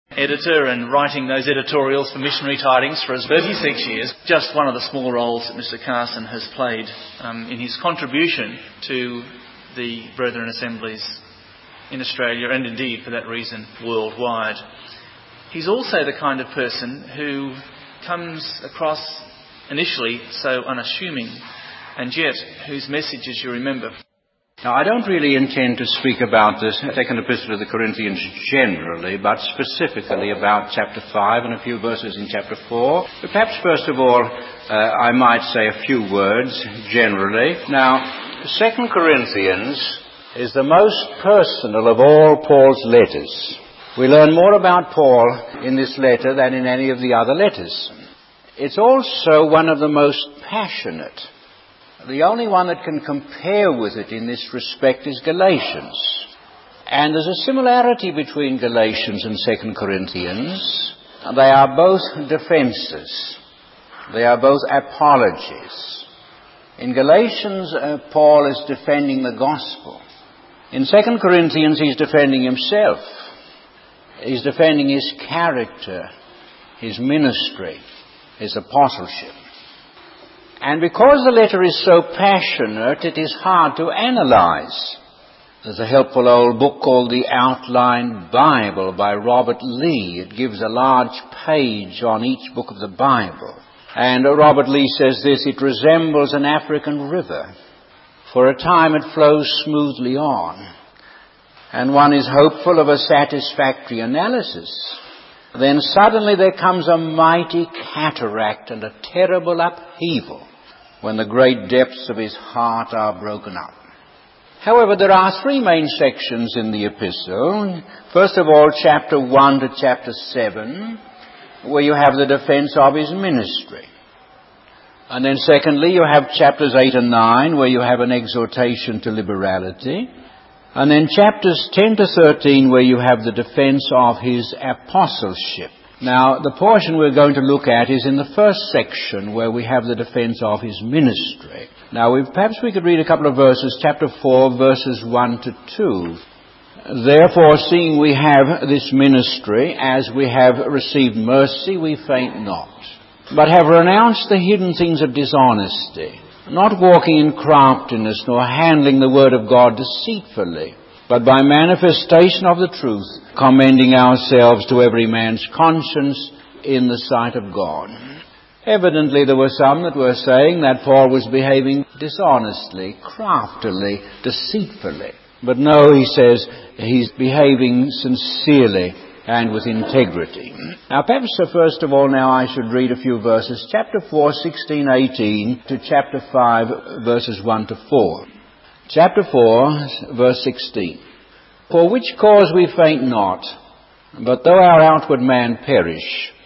editor and writing those editorials for Missionary Tidings for us 36 years. Just one of the small roles that Mr. Carson has played in his contribution to the Brethren Assemblies in Australia and indeed, for that reason, worldwide. He's also the kind of person who comes across initially so unassuming and yet whose message, as you remember. Now, I don't really intend to speak about this second epistle of the Corinthians generally, but specifically about chapter 5 and a few verses in chapter 4. But perhaps first of all, I might say a few words generally. Now, 2 Corinthians is the most personal of all Paul's letters. We learn more about Paul in this letter than in any of the other letters. It's also one of the most passionate. The only one that can compare with it in this respect is Galatians. And there's a similarity between Galatians and 2 Corinthians. They are both defenses. They are both apologies. In Galatians, Paul is defending the gospel. In 2 Corinthians, he's defending himself. He's defending his character, his ministry, his apostleship. And because the letter is so passionate, it is hard to analyze. There's a helpful old book called The Outline Bible by Robert Lee. It gives a large page on each book of the Bible. And Robert Lee says this: it resembles an African river. For a time it flows smoothly on, and one is hopeful of a satisfactory analysis. Then suddenly there comes a mighty cataract and a terrible upheaval when the great depths of his heart are broken up. However, there are three main sections in the epistle. First of all, chapter 1 to chapter 7, where you have the defense of his ministry. And then secondly, you have chapters 8 and 9, where you have an exhortation to liberality. And then chapters 10 to 13, where you have the defense of his apostleship. Now, the portion we're going to look at is in the first section, where we have the defense of his ministry. Now, perhaps we could read a couple of verses, chapter 4, verses 1 to 2. Therefore, seeing we have this ministry, as we have received mercy, we faint not, but have renounced the hidden things of dishonesty, not walking in craftiness, nor handling the word of God deceitfully, but by manifestation of the truth, commending ourselves to every man's conscience in the sight of God. Evidently, there were some that were saying that Paul was behaving dishonestly, craftily, deceitfully. But no, he says he's behaving sincerely and with integrity. Now, perhaps first of all, now I should read a few verses. Chapter 4, 16, 18 to chapter 5, verses 1 to 4. Chapter 4, verse 16. For which cause we faint not, but though our outward man perish,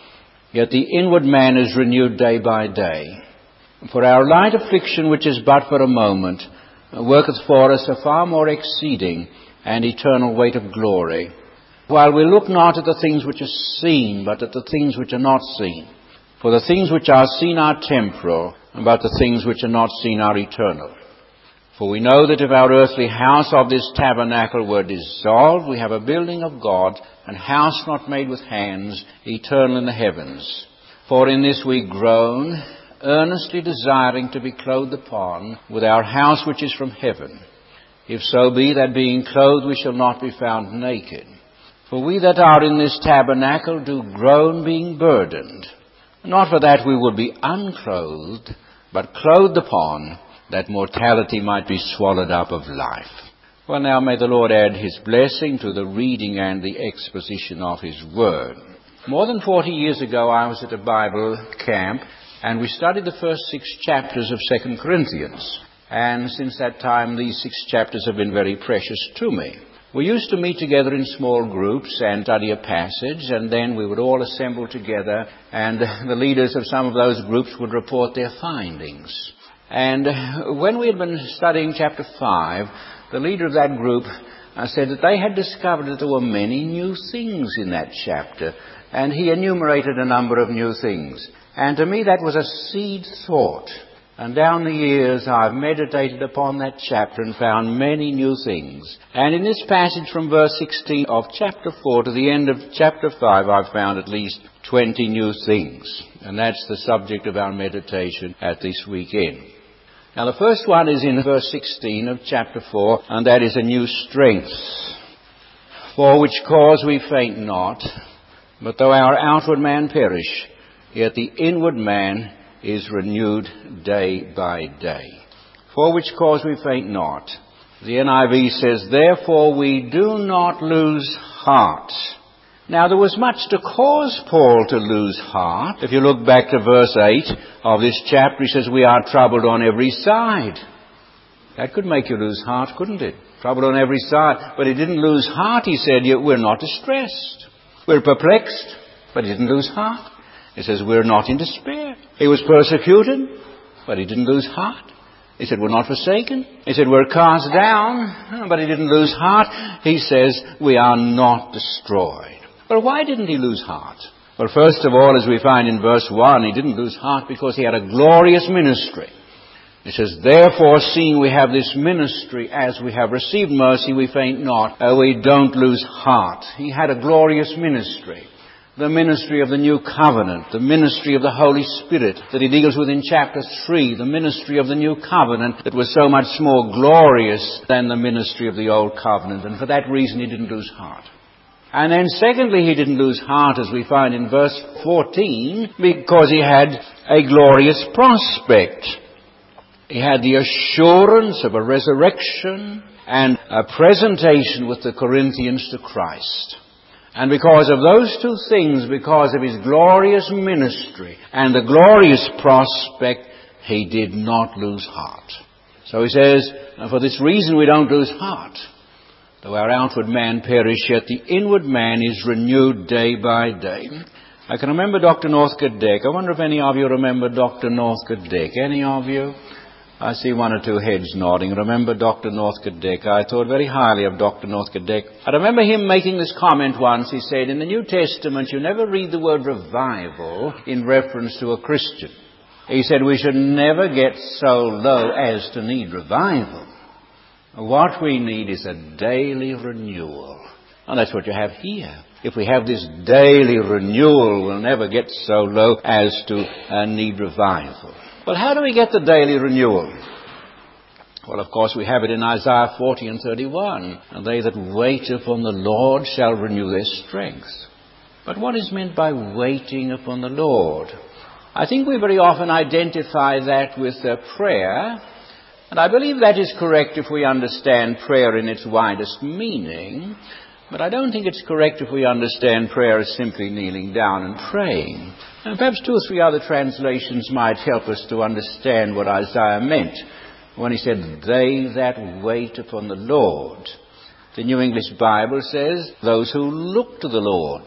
yet the inward man is renewed day by day. For our light affliction, which is but for a moment, worketh for us a far more exceeding and eternal weight of glory, while we look not at the things which are seen, but at the things which are not seen. For the things which are seen are temporal, but the things which are not seen are eternal. For we know that if our earthly house of this tabernacle were dissolved, we have a building of God, an house not made with hands, eternal in the heavens. For in this we groan, earnestly desiring to be clothed upon with our house which is from heaven. If so be that being clothed we shall not be found naked. For we that are in this tabernacle do groan, being burdened, not for that we would be unclothed, but clothed upon, that mortality might be swallowed up of life. Well, now may the Lord add his blessing to the reading and the exposition of his word. More than 40 years ago, I was at a Bible camp, and we studied the first 6 chapters of 2 Corinthians. And since that time, these 6 chapters have been very precious to me. We used to meet together in small groups and study a passage, and then we would all assemble together, and the leaders of some of those groups would report their findings. And when we had been studying chapter 5, the leader of that group said that they had discovered that there were many new things in that chapter, and he enumerated a number of new things. And to me that was a seed thought. And down the years I've meditated upon that chapter and found many new things. And in this passage from verse 16 of chapter 4 to the end of chapter 5, I've found at least 20 new things. And that's the subject of our meditation at this weekend. Now the first one is in verse 16 of chapter 4, and that is a new strength. For which cause we faint not, but though our outward man perish, yet the inward man is renewed day by day. For which cause we faint not. The NIV says, therefore we do not lose heart. Now there was much to cause Paul to lose heart. If you look back to verse 8 of this chapter, he says, we are troubled on every side. That could make you lose heart, couldn't it? Troubled on every side. But he didn't lose heart, he said, yet we're not distressed. We're perplexed, but he didn't lose heart. He says, we're not in despair. He was persecuted, but he didn't lose heart. He said, we're not forsaken. He said, we're cast down, but he didn't lose heart. He says, we are not destroyed. But why didn't he lose heart? Well, first of all, as we find in verse 1, he didn't lose heart because he had a glorious ministry. He says, therefore, seeing we have this ministry, as we have received mercy, we faint not. We don't lose heart. He had a glorious ministry. The ministry of the new covenant, the ministry of the Holy Spirit that he deals with in chapter 3, the ministry of the new covenant that was so much more glorious than the ministry of the old covenant. And for that reason, he didn't lose heart. And then secondly, he didn't lose heart, as we find in verse 14, because he had a glorious prospect. He had the assurance of a resurrection and a presentation with the Corinthians to Christ. And because of those two things, because of his glorious ministry and the glorious prospect, he did not lose heart. So he says, for this reason we don't lose heart. Though our outward man perish, yet the inward man is renewed day by day. I can remember Dr. Northcote Dick. I wonder if any of you remember Dr. Northcote Dick. Any of you? I see one or two heads nodding. Remember Dr. Northcote Dick. I thought very highly of Dr. Northcote Dick. I remember him making this comment once. He said, in the New Testament, you never read the word revival in reference to a Christian. He said, we should never get so low as to need revival. What we need is a daily renewal. And that's what you have here. If we have this daily renewal, we'll never get so low as to need revival. Well, how do we get the daily renewal? Well, of course, we have it in Isaiah 40 and 31. And they that wait upon the Lord shall renew their strength. But what is meant by waiting upon the Lord? I think we very often identify that with prayer. And I believe that is correct if we understand prayer in its widest meaning. But I don't think it's correct if we understand prayer as simply kneeling down and praying. And perhaps two or three other translations might help us to understand what Isaiah meant when he said, they that wait upon the Lord. The New English Bible says, those who look to the Lord.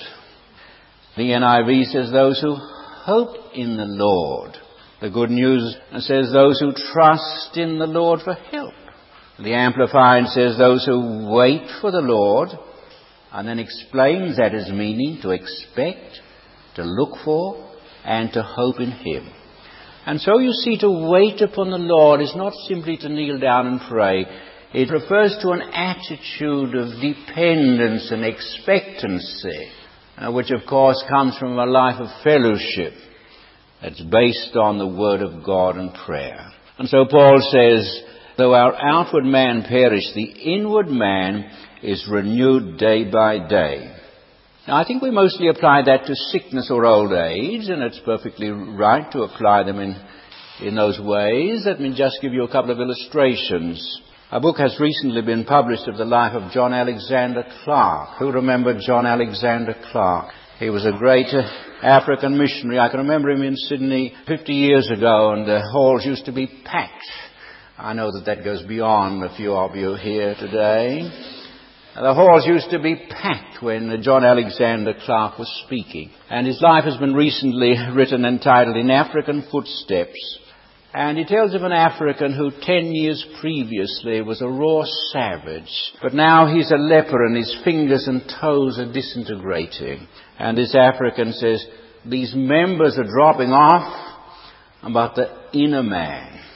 The NIV says, those who hope in the Lord. The Good News says, those who trust in the Lord for help. The Amplified says, those who wait for the Lord, and then explains that as meaning to expect, to look for, and to hope in Him. And so you see, to wait upon the Lord is not simply to kneel down and pray. It refers to an attitude of dependence and expectancy, which of course comes from a life of fellowship that's based on the Word of God and prayer. And so Paul says, though our outward man perish, the inward man is renewed day by day. Now, I think we mostly apply that to sickness or old age, and it's perfectly right to apply them in those ways. Let me just give you a couple of illustrations. A book has recently been published of the life of John Alexander Clark. Who remembered John Alexander Clark? He was a great African missionary. I can remember him in Sydney 50 years ago, and the halls used to be packed. I know that goes beyond a few of you here today. The halls used to be packed when John Alexander Clark was speaking. And his life has been recently written and titled In African Footsteps. And he tells of an African who 10 years previously was a raw savage. But now he's a leper and his fingers and toes are disintegrating. And this African says, these members are dropping off, but the inner man,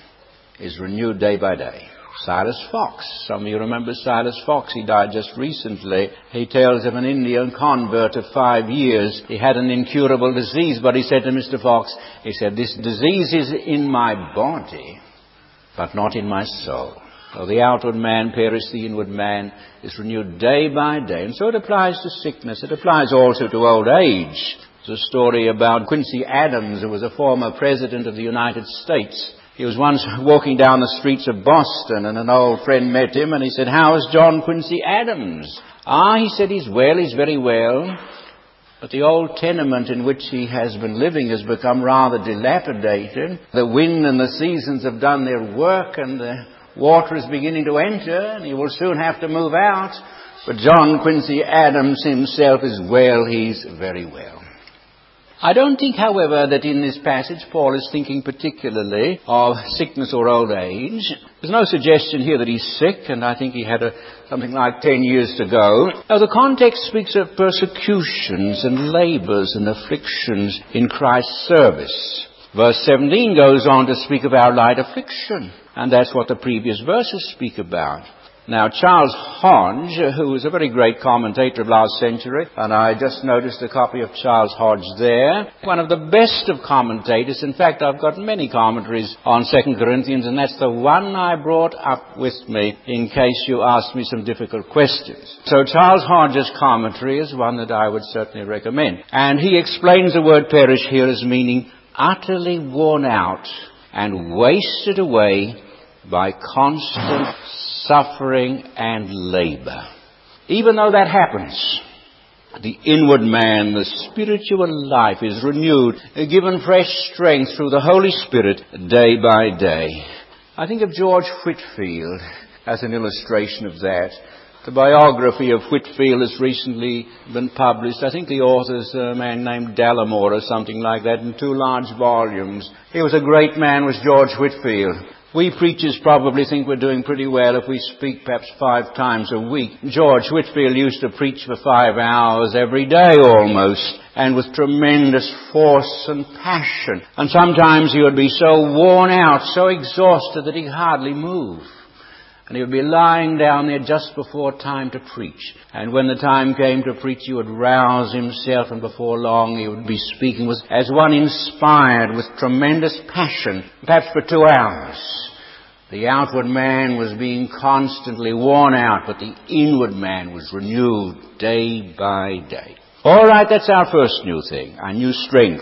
is renewed day by day. Silas Fox. Some of you remember Silas Fox. He died just recently. He tells of an Indian convert of 5 years. He had an incurable disease, but he said to Mr. Fox, he said, "This disease is in my body, but not in my soul. So the outward man perish, the inward man is renewed day by day." And so it applies to sickness. It applies also to old age. There's a story about Quincy Adams, who was a former president of the United States. He was once walking down the streets of Boston, and an old friend met him, and he said, "How is John Quincy Adams?" He said, "He's well, he's very well. But the old tenement in which he has been living has become rather dilapidated. The wind and the seasons have done their work, and the water is beginning to enter, and he will soon have to move out. But John Quincy Adams himself is well, he's very well." I don't think, however, that in this passage Paul is thinking particularly of sickness or old age. There's no suggestion here that he's sick, and I think he had something like 10 years to go. Now, the context speaks of persecutions and labours and afflictions in Christ's service. Verse 17 goes on to speak of our light affliction, and that's what the previous verses speak about. Now, Charles Hodge, who was a very great commentator of last century, and I just noticed a copy of Charles Hodge there, one of the best of commentators. In fact, I've got many commentaries on 2 Corinthians, and that's the one I brought up with me in case you ask me some difficult questions. So Charles Hodge's commentary is one that I would certainly recommend. And he explains the word perish here as meaning utterly worn out and wasted away by constant suffering and labour. Even though that happens, the inward man, the spiritual life, is renewed, given fresh strength through the Holy Spirit day by day. I think of George Whitefield as an illustration of that. The biography of Whitefield has recently been published. I think the author's a man named Dallimore or something like that, in 2 large volumes. He was a great man, was George Whitefield. We preachers probably think we're doing pretty well if we speak perhaps 5 times a week. George Whitefield used to preach for 5 hours every day almost, and with tremendous force and passion. And sometimes he would be so worn out, so exhausted that he could hardly move. And he would be lying down there just before time to preach. And when the time came to preach, he would rouse himself, and before long he would be speaking as one inspired with tremendous passion, perhaps for 2 hours. The outward man was being constantly worn out, but the inward man was renewed day by day. All right, that's our first new thing, our new strength.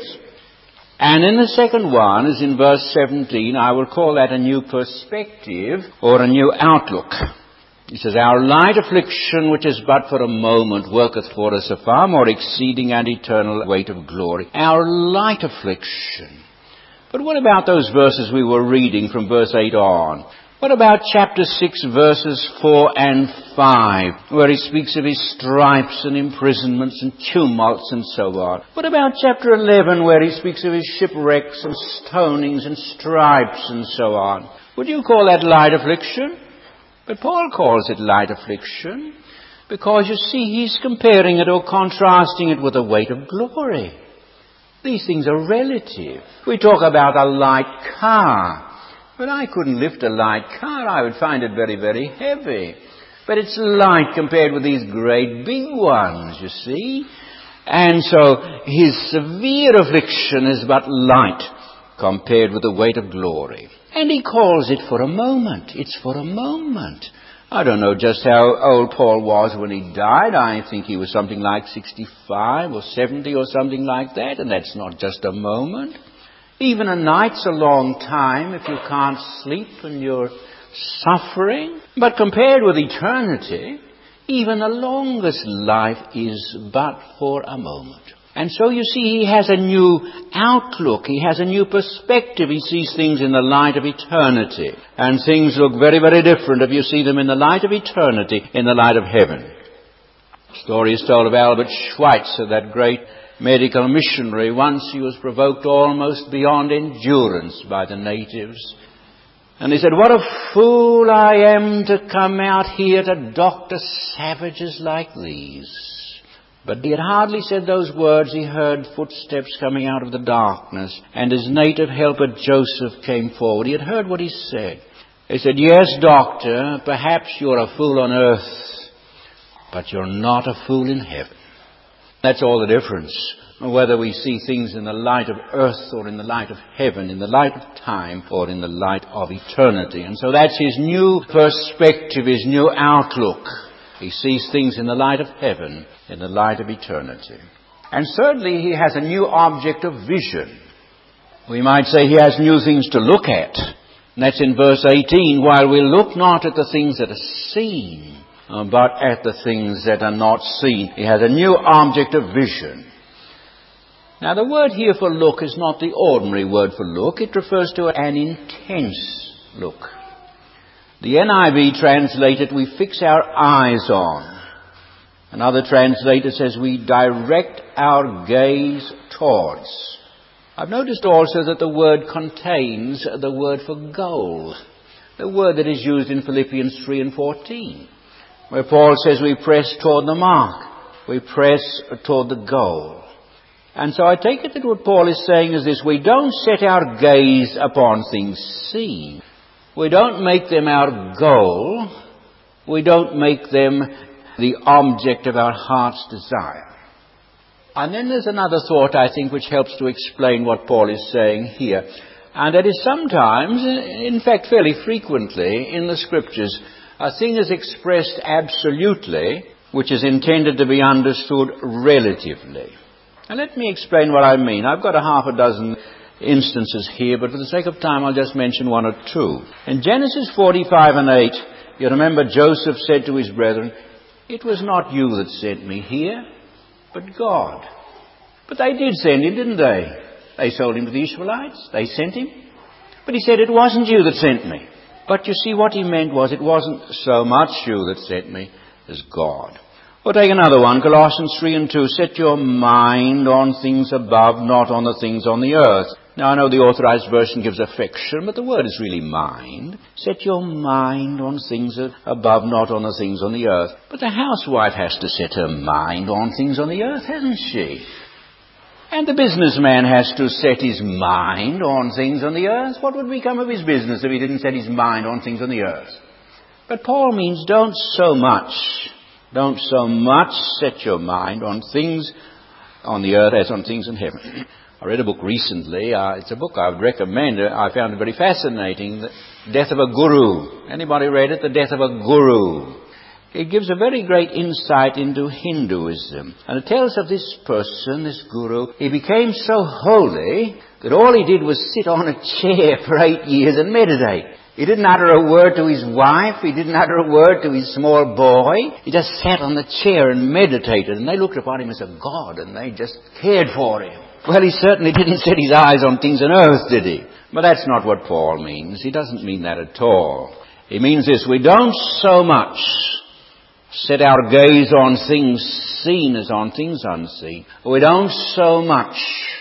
And in the second one, as in verse 17, I will call that a new perspective or a new outlook. He says, "Our light affliction, which is but for a moment, worketh for us a far more exceeding and eternal weight of glory." Our light affliction. But what about those verses we were reading from verse 8 on? What about chapter 6, verses 4 and 5, where he speaks of his stripes and imprisonments and tumults and so on? What about chapter 11, where he speaks of his shipwrecks and stonings and stripes and so on? Would you call that light affliction? But Paul calls it light affliction because, you see, he's comparing it or contrasting it with the weight of glory. These things are relative. We talk about a light car. But I couldn't lift a light car. I would find it very, very heavy. But it's light compared with these great big ones, you see. And so his severe affliction is but light compared with the weight of glory. And he calls it for a moment. It's for a moment. I don't know just how old Paul was when he died. I think he was something like 65 or 70 or something like that. And that's not just a moment. Even a night's a long time if you can't sleep and you're suffering. But compared with eternity, even the longest life is but for a moment. And so you see, he has a new outlook. He has a new perspective. He sees things in the light of eternity. And things look very, very different if you see them in the light of eternity, in the light of heaven. The story is told of Albert Schweitzer, that great medical missionary. Once he was provoked almost beyond endurance by the natives. And he said, "What a fool I am to come out here to doctor savages like these. But he had hardly said those words, he heard footsteps coming out of the darkness, and his native helper Joseph came forward. He had heard what he said. He said, "Yes, doctor, perhaps you're a fool on earth, but you're not a fool in heaven." That's all the difference, whether we see things in the light of earth or in the light of heaven, in the light of time or in the light of eternity. And so that's his new perspective, his new outlook. He sees things in the light of heaven, in the light of eternity. And certainly he has a new object of vision. We might say he has new things to look at. And that's in verse 18, "While we look not at the things that are seen, but at the things that are not seen." He has a new object of vision. Now the word here for look is not the ordinary word for look. It refers to an intense look. The NIV translated, "we fix our eyes on." Another translator says, "we direct our gaze towards." I've noticed also that the word contains the word for goal, the word that is used in Philippians 3 and 14, where Paul says we press toward the mark, we press toward the goal. And so I take it that what Paul is saying is this: we don't set our gaze upon things seen. We don't make them our goal. We don't make them the object of our heart's desire. And then there's another thought, I think, which helps to explain what Paul is saying here. And that is sometimes, in fact fairly frequently, in the Scriptures, a thing is expressed absolutely, which is intended to be understood relatively. Now let me explain what I mean. I've got a half a dozen instances here, but for the sake of time I'll just mention one or two. In Genesis 45 and 8, you remember Joseph said to his brethren, "It was not you that sent me here, but God." But they did send him, didn't they? They sold him to the Ishmaelites. They sent him. But he said, "It wasn't you that sent me." But you see, what he meant was, it wasn't so much you that sent me as God. Or take another one, Colossians 3 and 2, "Set your mind on things above, not on the things on the earth." Now I know the Authorized Version gives affection, but the word is really mind. Set your mind on things above, not on the things on the earth. But the housewife has to set her mind on things on the earth, hasn't she? And the businessman has to set his mind on things on the earth. What would become of his business if he didn't set his mind on things on the earth? But Paul means don't so much set your mind on things on the earth as on things in heaven. I read a book recently. It's a book I would recommend. I found it very fascinating. The Death of a Guru. Anybody read it? The Death of a Guru. It gives a very great insight into Hinduism. And it tells of this person, this guru. He became so holy that all he did was sit on a chair for 8 years and meditate. He didn't utter a word to his wife. He didn't utter a word to his small boy. He just sat on the chair and meditated. And they looked upon him as a god, and they just cared for him. Well, he certainly didn't set his eyes on things on earth, did he? But that's not what Paul means. He doesn't mean that at all. He means this: we don't so much set our gaze on things seen as on things unseen. We don't so much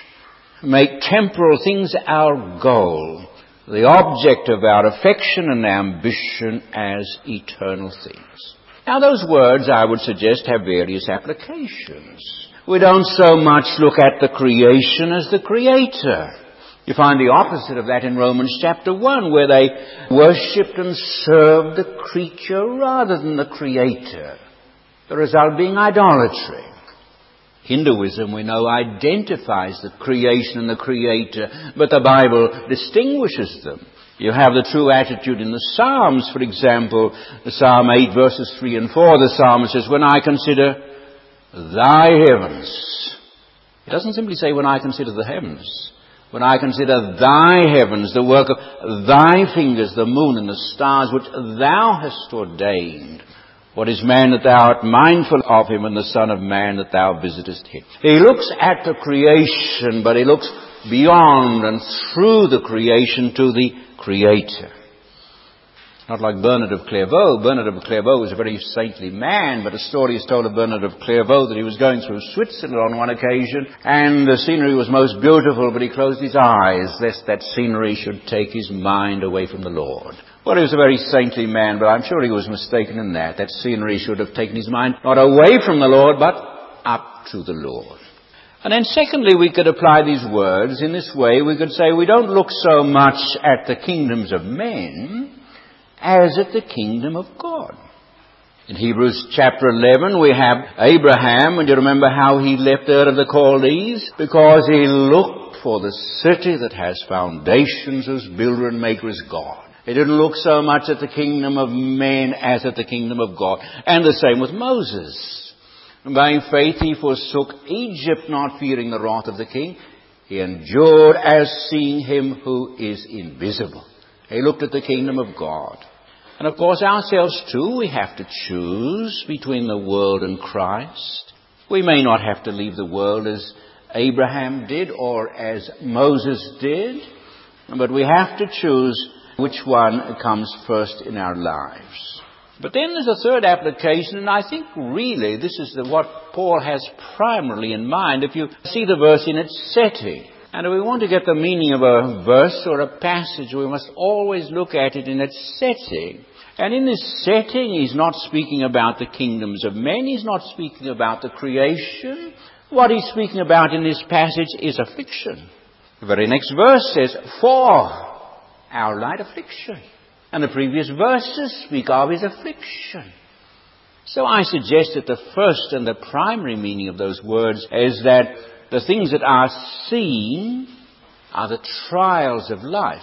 make temporal things our goal, the object of our affection and ambition, as eternal things. Now those words, I would suggest, have various applications. We don't so much look at the creation as the Creator. You find the opposite of that in Romans chapter 1, where they worshipped and served the creature rather than the Creator. The result being idolatry. Hinduism, we know, identifies the creation and the Creator, but the Bible distinguishes them. You have the true attitude in the Psalms, for example, the Psalm 8 verses 3 and 4, the psalmist says, "When I consider thy heavens." It doesn't simply say, "When I consider the heavens." When I consider thy heavens, the work of thy fingers, the moon and the stars, which thou hast ordained. What is man that thou art mindful of him, and the son of man that thou visitest him? He looks at the creation, but he looks beyond and through the creation to the Creator. Not like Bernard of Clairvaux. Bernard of Clairvaux was a very saintly man, but a story is told of Bernard of Clairvaux that he was going through Switzerland on one occasion, and the scenery was most beautiful, but he closed his eyes lest that scenery should take his mind away from the Lord. Well, he was a very saintly man, but I'm sure he was mistaken in that. That scenery should have taken his mind not away from the Lord, but up to the Lord. And then secondly, we could apply these words in this way. We could say we don't look so much at the kingdoms of men as at the kingdom of God. In Hebrews chapter 11, we have Abraham, and you remember how he left Ur of the Chaldees? Because he looked for the city that has foundations, whose builder and maker is God. He didn't look so much at the kingdom of men as at the kingdom of God. And the same with Moses. By faith he forsook Egypt, not fearing the wrath of the king. He endured as seeing him who is invisible. He looked at the kingdom of God. And of course ourselves too, we have to choose between the world and Christ. We may not have to leave the world as Abraham did or as Moses did, but we have to choose which one comes first in our lives. But then there's a third application, and I think really this is what Paul has primarily in mind. If you see the verse in its setting, and if we want to get the meaning of a verse or a passage, we must always look at it in its setting. And in this setting, he's not speaking about the kingdoms of men. He's not speaking about the creation. What he's speaking about in this passage is affliction. The very next verse says, for our light affliction. And the previous verses speak of his affliction. So I suggest that the first and the primary meaning of those words is that the things that are seen are the trials of life.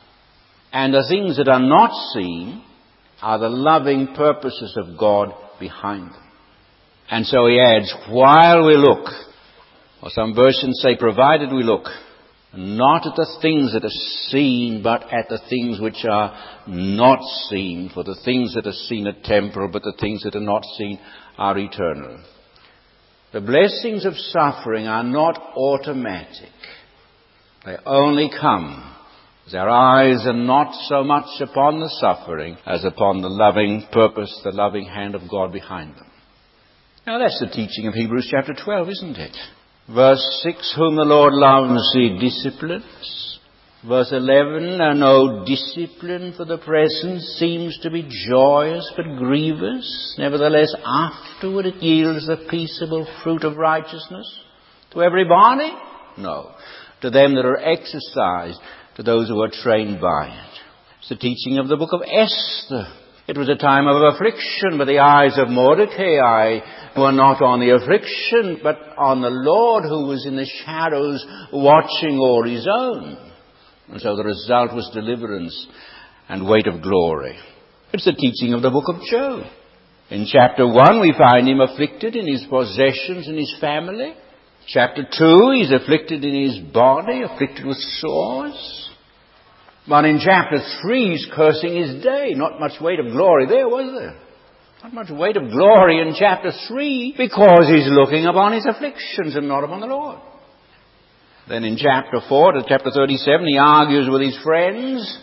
And the things that are not seen are the loving purposes of God behind them. And so he adds, while we look, or some versions say, provided we look, not at the things that are seen, but at the things which are not seen. For the things that are seen are temporal, but the things that are not seen are eternal. The blessings of suffering are not automatic. They only come as our eyes are not so much upon the suffering as upon the loving purpose, the loving hand of God behind them. Now that's the teaching of Hebrews chapter 12, isn't it? Verse 6, whom the Lord loves, he disciplines. Verse 11, no discipline for the present seems to be joyous but grievous. Nevertheless, afterward it yields the peaceable fruit of righteousness. To everybody? No. To them that are exercised, to those who are trained by it. It's the teaching of the book of Esther. It was a time of affliction, but the eyes of Mordecai were not on the affliction, but on the Lord who was in the shadows watching o'er his own. And so the result was deliverance and weight of glory. It's the teaching of the book of Job. In chapter 1 we find him afflicted in his possessions and his family. Chapter 2 he's afflicted in his body, afflicted with sores. But in chapter 3, he's cursing his day. Not much weight of glory there, was there? Not much weight of glory in chapter 3 because he's looking upon his afflictions and not upon the Lord. Then in chapter 4 to chapter 37, he argues with his friends.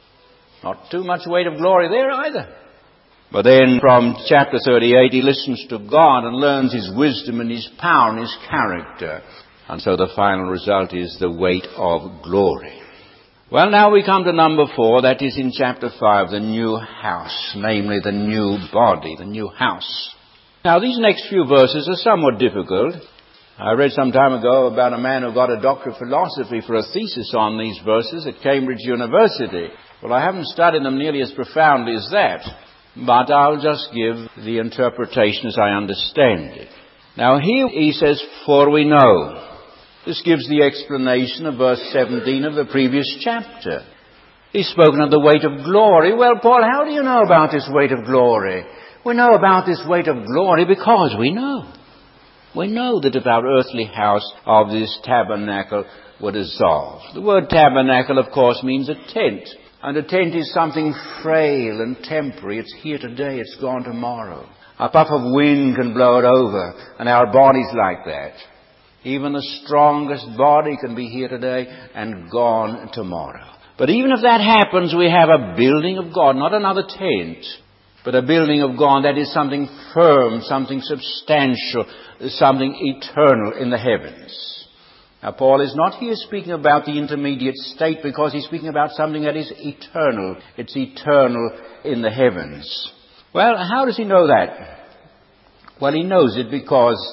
Not too much weight of glory there either. But then from chapter 38, he listens to God and learns his wisdom and his power and his character. And so the final result is the weight of glory. Well, now we come to number 4, that is in chapter 5, the new house, namely the new body, the new house. Now, these next few verses are somewhat difficult. I read some time ago about a man who got a doctor of philosophy for a thesis on these verses at Cambridge University. Well, I haven't studied them nearly as profoundly as that, but I'll just give the interpretation as I understand it. Now, here he says, for we know. This gives the explanation of verse 17 of the previous chapter. He's spoken of the weight of glory. Well, Paul, how do you know about this weight of glory? We know about this weight of glory because we know. We know that if our earthly house of this tabernacle were dissolved. The word tabernacle, of course, means a tent. And a tent is something frail and temporary. It's here today, it's gone tomorrow. A puff of wind can blow it over, and our body's like that. Even the strongest body can be here today and gone tomorrow. But even if that happens, we have a building of God, not another tent, but a building of God that is something firm, something substantial, something eternal in the heavens. Now, Paul is not here speaking about the intermediate state because he's speaking about something that is eternal. It's eternal in the heavens. Well, how does he know that? Well, he knows it because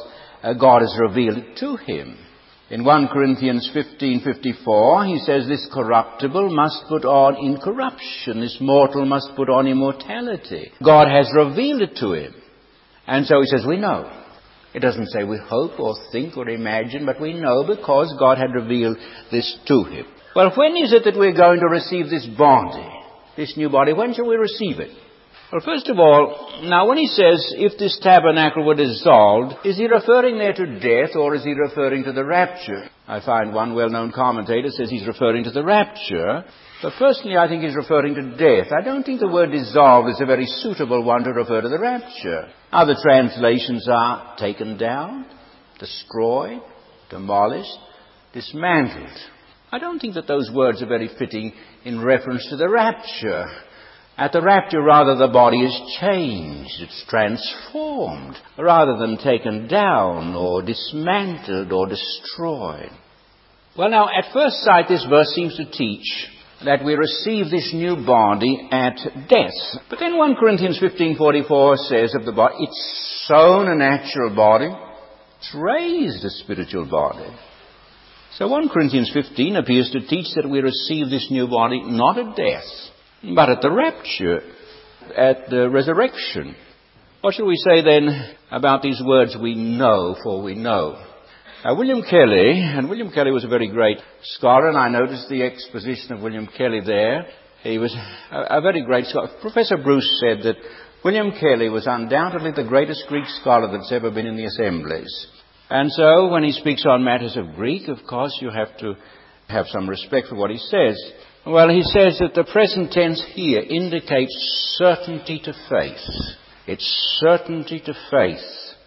God has revealed it to him. In 1 Corinthians 15:54, he says, this corruptible must put on incorruption, this mortal must put on immortality. God has revealed it to him. And so he says, we know. It doesn't say we hope or think or imagine, but we know because God had revealed this to him. Well, when is it that we're going to receive this body, this new body? When shall we receive it? Well, first of all, now when he says, if this tabernacle were dissolved, is he referring there to death or is he referring to the rapture? I find one well-known commentator says he's referring to the rapture, but personally I think he's referring to death. I don't think the word dissolved is a very suitable one to refer to the rapture. Other translations are taken down, destroyed, demolished, dismantled. I don't think that those words are very fitting in reference to the rapture. At the rapture, rather, the body is changed, it's transformed, rather than taken down or dismantled or destroyed. Well, now, at first sight, this verse seems to teach that we receive this new body at death. But then 1 Corinthians 15:44 says of the body, it's sown a natural body, it's raised a spiritual body. So 1 Corinthians 15 appears to teach that we receive this new body not at death, but at the rapture, at the resurrection. What shall we say then about these words, we know, for we know? William Kelly was a very great scholar, and I noticed the exposition of William Kelly there. He was a very great scholar. Professor Bruce said that William Kelly was undoubtedly the greatest Greek scholar that's ever been in the assemblies. And so when he speaks on matters of Greek, of course, you have to have some respect for what he says. Well, he says that the present tense here indicates certainty to faith. It's certainty to faith.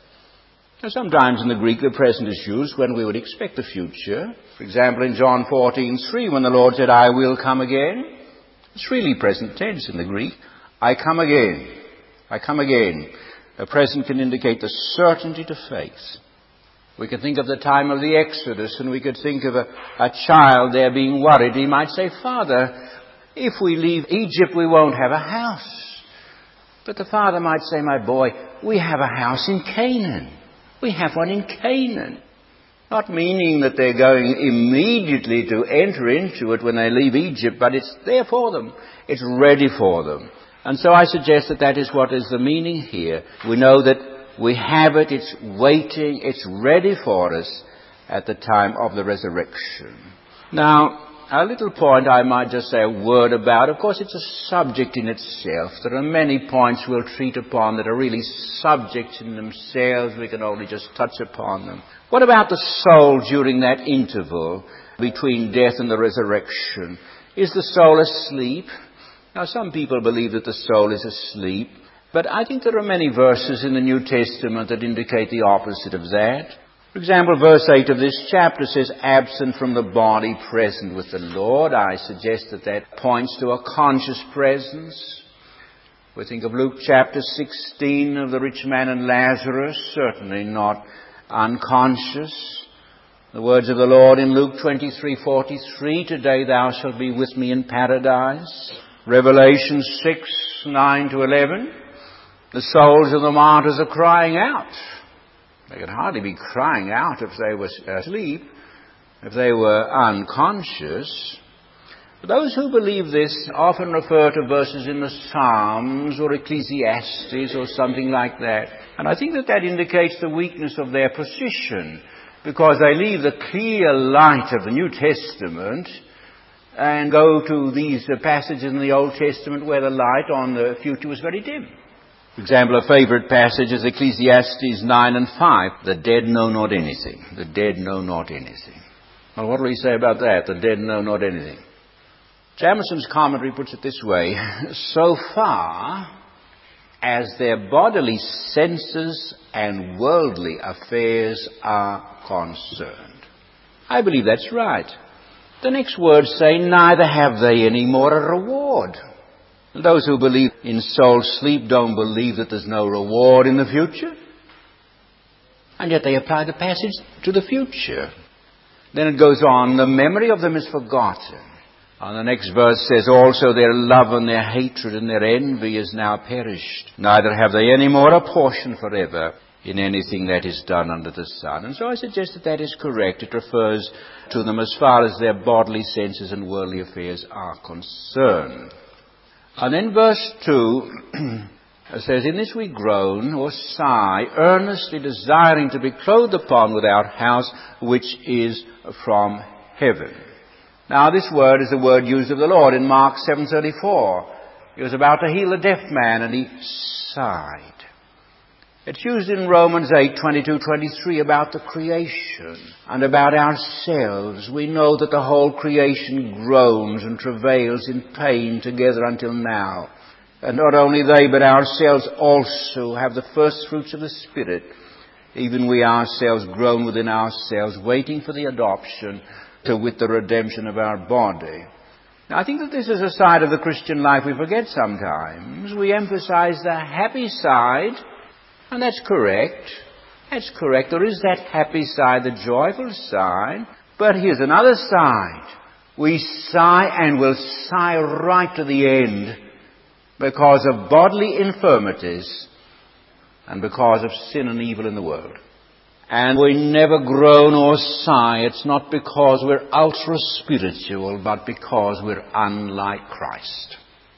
Now, sometimes in the Greek the present is used when we would expect the future. For example, in John 14:3, when the Lord said, I will come again. It's really present tense in the Greek. I come again. I come again. The present can indicate the certainty to faith. We could think of the time of the Exodus, and we could think of a child there being worried. He might say, Father, if we leave Egypt, we won't have a house. But the father might say, my boy, we have a house in Canaan. We have one in Canaan. Not meaning that they're going immediately to enter into it when they leave Egypt, but it's there for them. It's ready for them. And so I suggest that that is what is the meaning here. We know that we have it, it's waiting, it's ready for us at the time of the resurrection. Now, a little point I might just say a word about. Of course, it's a subject in itself. There are many points we'll treat upon that are really subjects in themselves. We can only just touch upon them. What about the soul during that interval between death and the resurrection? Is the soul asleep? Now, some people believe that the soul is asleep. But I think there are many verses in the New Testament that indicate the opposite of that. For example, verse 8 of this chapter says, absent from the body, present with the Lord. I suggest that that points to a conscious presence. We think of Luke chapter 16 of the rich man and Lazarus, certainly not unconscious. The words of the Lord in Luke 23:43, today thou shalt be with me in paradise. Revelation 6:9-11. The souls of the martyrs are crying out. They could hardly be crying out if they were asleep, if they were unconscious. But those who believe this often refer to verses in the Psalms or Ecclesiastes or something like that. And I think that that indicates the weakness of their position, because they leave the clear light of the New Testament and go to these passages in the Old Testament where the light on the future was very dim. For example, a favorite passage is Ecclesiastes 9:5. The dead know not anything. The dead know not anything. Well, what do we say about that? The dead know not anything. Jameson's commentary puts it this way. So far as their bodily senses and worldly affairs are concerned. I believe that's right. The next words say, neither have they any more a reward. Those who believe in soul sleep don't believe that there's no reward in the future. And yet they apply the passage to the future. Then it goes on, the memory of them is forgotten. And the next verse says, also their love and their hatred and their envy is now perished. Neither have they any more a portion forever in anything that is done under the sun. And so I suggest that that is correct. It refers to them as far as their bodily senses and worldly affairs are concerned. And then verse 2 says, "In this we groan or sigh, earnestly desiring to be clothed upon with our house, which is from heaven." Now this word is the word used of the Lord in Mark 7:34. He was about to heal a deaf man and he sighed. It's used in Romans 8:22-23 about the creation and about ourselves. We know that the whole creation groans and travails in pain together until now. And not only they, but ourselves also have the first fruits of the Spirit. Even we ourselves groan within ourselves, waiting for the adoption, to wit the redemption of our body. Now I think that this is a side of the Christian life we forget sometimes. We emphasize the happy side, and that's correct. That's correct. There is that happy side, the joyful side. But here's another side. We sigh and will sigh right to the end because of bodily infirmities and because of sin and evil in the world. And we never groan or sigh. It's not because we're ultra-spiritual, but because we're unlike Christ.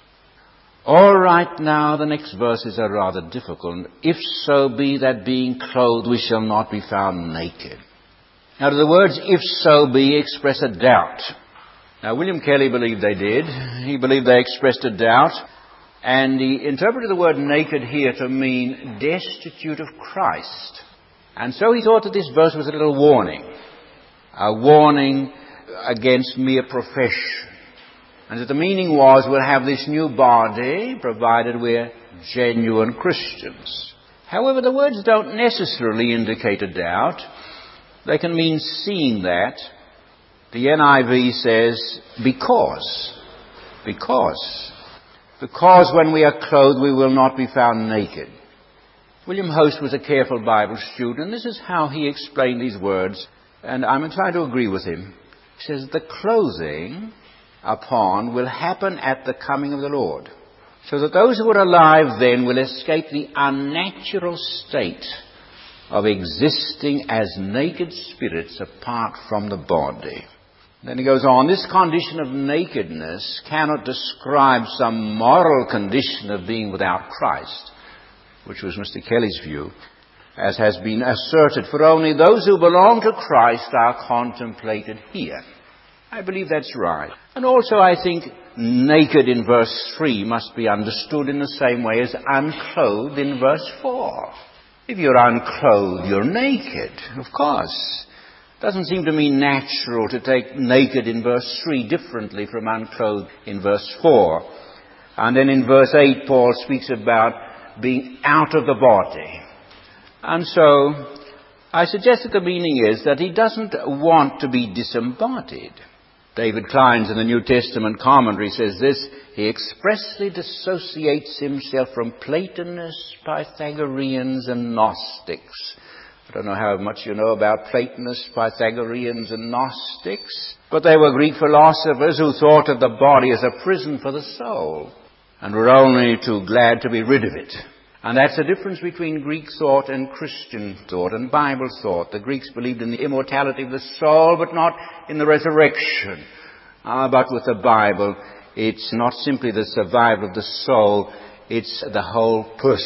All right, now the next verses are rather difficult. "If so be that being clothed we shall not be found naked." Now the words "if so be" express a doubt. Now William Kelly believed they did. He believed they expressed a doubt. And he interpreted the word naked here to mean destitute of Christ. And so he thought that this verse was a little warning. A warning against mere profession. And that the meaning was, we'll have this new body provided we're genuine Christians. However, the words don't necessarily indicate a doubt. They can mean seeing that. The NIV says, because. Because when we are clothed, we will not be found naked. William Host was a careful Bible student, and this is how he explained these words, and I'm inclined to agree with him. He says, the clothing upon will happen at the coming of the Lord, so that those who are alive then will escape the unnatural state of existing as naked spirits apart from the body. Then he goes on, this condition of nakedness cannot describe some moral condition of being without Christ, which was Mr. Kelly's view, as has been asserted, for only those who belong to Christ are contemplated here. I believe that's right. And also I think naked in verse 3 must be understood in the same way as unclothed in verse 4. If you're unclothed, you're naked, of course. It doesn't seem to me natural to take naked in verse 3 differently from unclothed in verse 4. And then in verse 8, Paul speaks about being out of the body. And so I suggest that the meaning is that he doesn't want to be disembodied. David Clines in the New Testament commentary says this, he expressly dissociates himself from Platonists, Pythagoreans and Gnostics. I don't know how much you know about Platonists, Pythagoreans and Gnostics, but they were Greek philosophers who thought of the body as a prison for the soul and were only too glad to be rid of it. And that's the difference between Greek thought and Christian thought and Bible thought. The Greeks believed in the immortality of the soul, but not in the resurrection. But with the Bible, it's not simply the survival of the soul, it's the whole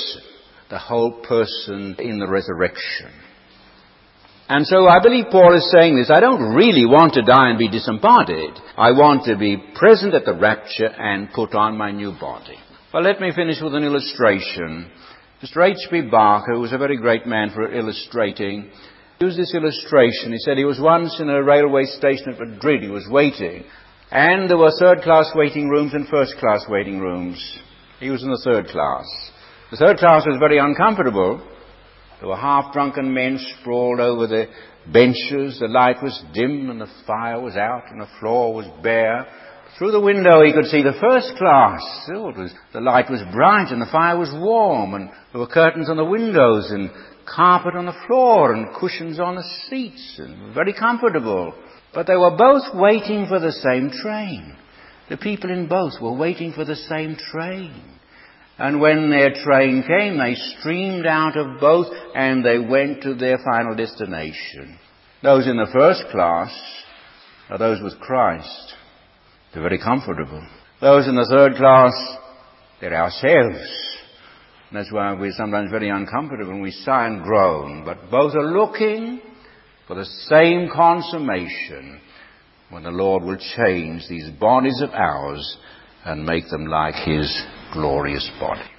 person in the resurrection. And so I believe Paul is saying this. I don't really want to die and be disembodied. I want to be present at the rapture and put on my new body. Well, let me finish with an illustration. Mr. H.B. Barker, who was a very great man for illustrating, used this illustration. He said he was once in a railway station at Madrid. He was waiting. And there were third-class waiting rooms and first-class waiting rooms. He was in the third class. The third class was very uncomfortable. There were half-drunken men sprawled over the benches. The light was dim and the fire was out and the floor was bare. Through the window he could see the first class. The light was bright and the fire was warm, and there were curtains on the windows and carpet on the floor and cushions on the seats, and very comfortable. But they were both waiting for the same train. The people in both were waiting for the same train. And when their train came, they streamed out of both and they went to their final destination. Those in the first class are those with Christ. They're very comfortable. Those in the third class, they're ourselves. And that's why we're sometimes very uncomfortable and we sigh and groan. But both are looking for the same consummation when the Lord will change these bodies of ours and make them like His glorious body.